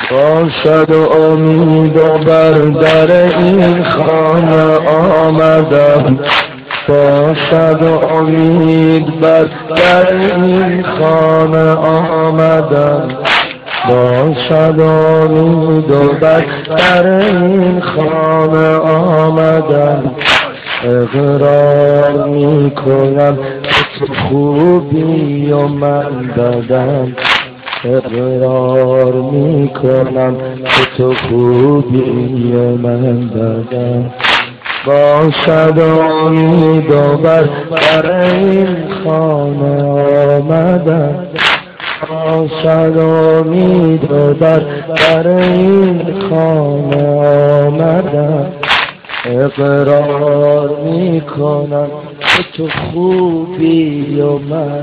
باشد و امید و بر در این خانه آمدم، باشد و امید بر در این خانه آمدم، باشد و امید و بر در این خانه آمدم. اقرار می کنم که تو خوبی و من بدم، اقرار می کنم که تو خوبی و من بدم. باشد و امید و بر در این خانه آمدم، باشد و امید و بر در این خانه آمدم. اقرار می کنم که تو خوبی و من،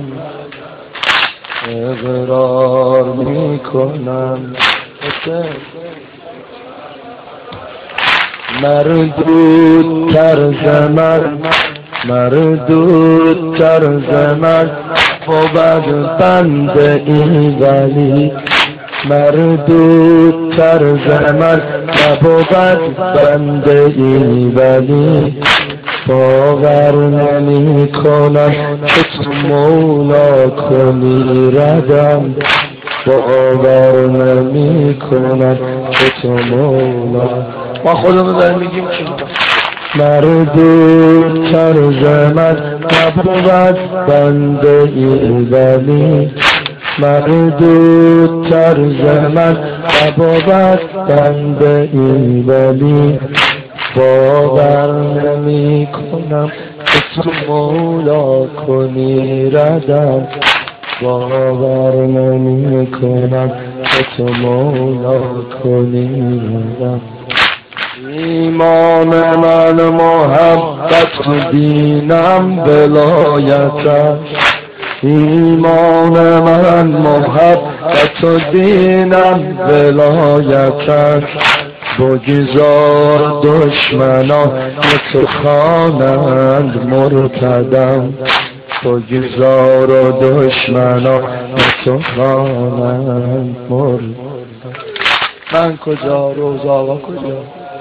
اقرار می کنم که مردود تر من، مردود تر من بود بند این ولی، مردود تر من نبود بند این ولی. باور نمی کنم که تو مولا کنی ردم، باور نمی کنم که تو مولا. ما خودمون داریم میگیم چی؟ مردود تر من نبود بند این ولی، مردود تر من نبود بند این ولی. باور نمی کنم که تو مولا کنی ردم، باور نمی کنم که تو مولا کنی ردم. ایمان من محبت و دینم ولایتم، ایمان من محبت و دینم ولایتم. بگذار دشمنان تو خوانند مرتدم، بگذار و دشمنان تو خوانند مرتدم. من کجا روز آقا کجا؟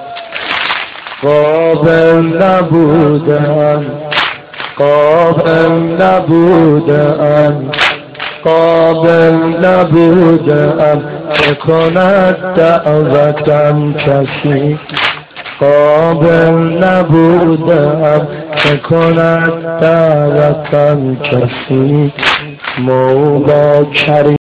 قابل نبودم، قابل نبودم، قابل نبودم که کند دعوتم کسی، قابل نبودم که کند دعوتم کسی. مولا کریم